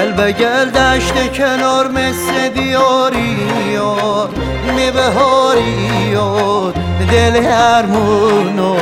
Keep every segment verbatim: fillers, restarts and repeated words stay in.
گل به گل دشت کنار مثل دیاریار می بهاریار دل هرمونو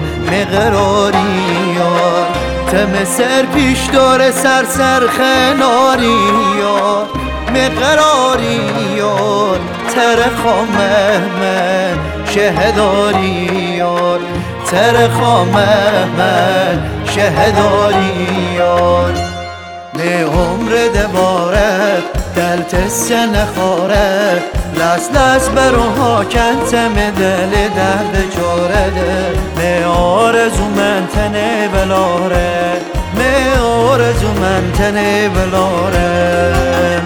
مقراریار تم سر پیش داره سر سر خناریار مقراریار ترخامه من شهداریار ترخامه من شهداریار به عمر دباره دلت سنه خاره لس لس بروها کنتم دل درد چاره به آرزو من تنه بلاره به آرزو من تنه بلاره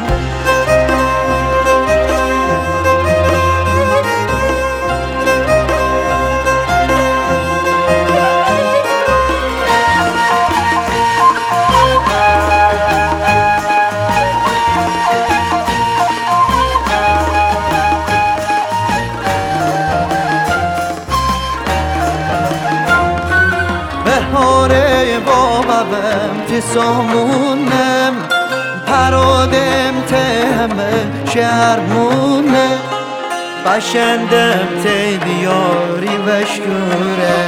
بهاره بابم تی سامونم پرادم تهمه شهرمونه بشندم تی دیاری وشکوره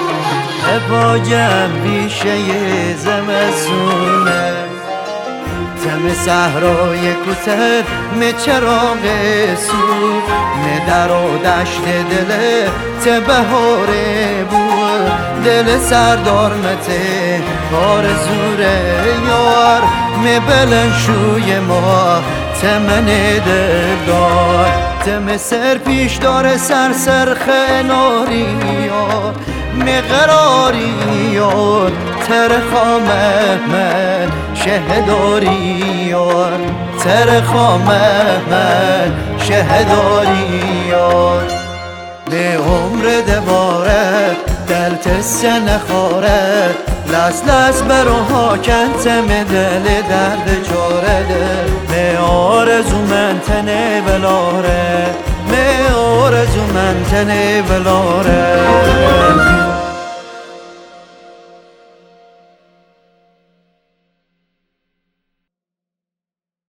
باجم بیشه زمسونه تم صحرای کوتر می چراغ سو می در و دشت دل ته بهاره بود دل سردار مته کار زوره یار می بلنشوی ما تمن دل دار تم سر پیش داره سر سر خناری یار می قراری یار ترخامه من شهداری یار ترخامه من شهداری یار به عمر دباره دلت سنه خاره لس لس بروها کنتم دل درد چاره به آرزو من تنه بلاره به آرزو من تنه بلاره